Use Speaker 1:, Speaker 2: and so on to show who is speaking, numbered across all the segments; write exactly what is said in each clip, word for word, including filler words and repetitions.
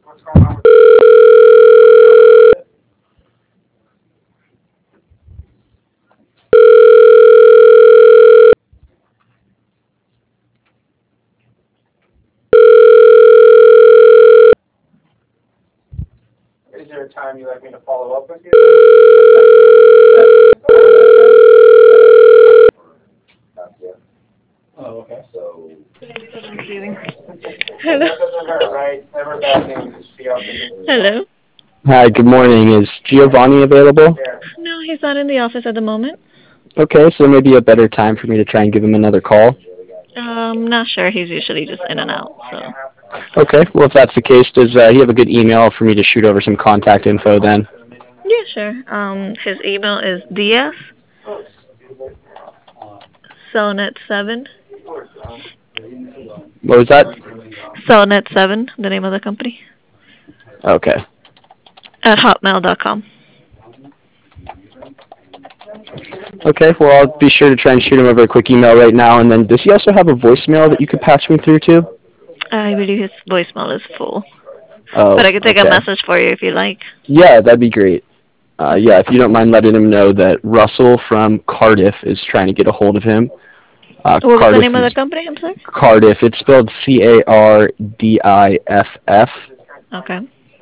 Speaker 1: what's going on with Is there a time you'd like me to follow up with you? Oh, okay. So.
Speaker 2: Hello.
Speaker 1: That doesn't hurt, right? Never a bad thing to see how things
Speaker 2: Hello.
Speaker 3: Hi, good morning. Is Giovanni available?
Speaker 1: there.
Speaker 2: No, he's not in the office at the moment.
Speaker 3: Okay, so maybe a better time for me to try and give him another call.
Speaker 2: Um, not sure. He's usually just in and out. So.
Speaker 3: Okay, well, if that's the case, does uh, he have a good email for me to shoot over some contact info then?
Speaker 2: Yeah, sure. Um, his email is ds cellnet seven
Speaker 3: What was that?
Speaker 2: cellnet seven, the name of the company,
Speaker 3: Okay.
Speaker 2: at hotmail dot com.
Speaker 3: Okay, well, I'll be sure to try and shoot him over a quick email right now. And then does he also have a voicemail that you could patch me through to?
Speaker 2: I believe his voicemail is full,
Speaker 3: Oh,
Speaker 2: but I can take a
Speaker 3: okay.
Speaker 2: message for you if you like.
Speaker 3: Yeah, that'd be great. Uh,
Speaker 2: Okay.
Speaker 3: yeah, if you don't mind letting him know that Russell from Cardiff is trying to get a hold of him. Uh,
Speaker 2: What was the
Speaker 3: Cardiff
Speaker 2: name of the
Speaker 3: is
Speaker 2: company? I'm sorry.
Speaker 3: Cardiff. It's spelled C A R D I F F.
Speaker 2: Okay.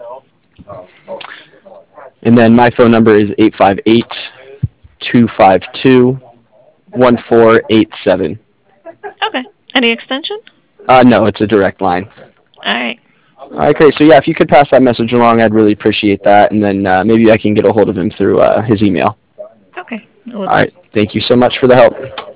Speaker 3: And then my phone number is eight five eight, two five two, one four eight seven.
Speaker 2: Okay. Any extension?
Speaker 3: Uh, no, it's a direct line.
Speaker 2: All right.
Speaker 3: All right, great. So yeah, if you could pass that message along, I'd really appreciate that. And then uh, maybe I can get a hold of him through uh, his email.
Speaker 2: Okay.
Speaker 3: All
Speaker 2: We'll do.
Speaker 3: right. Thank you so much for the help.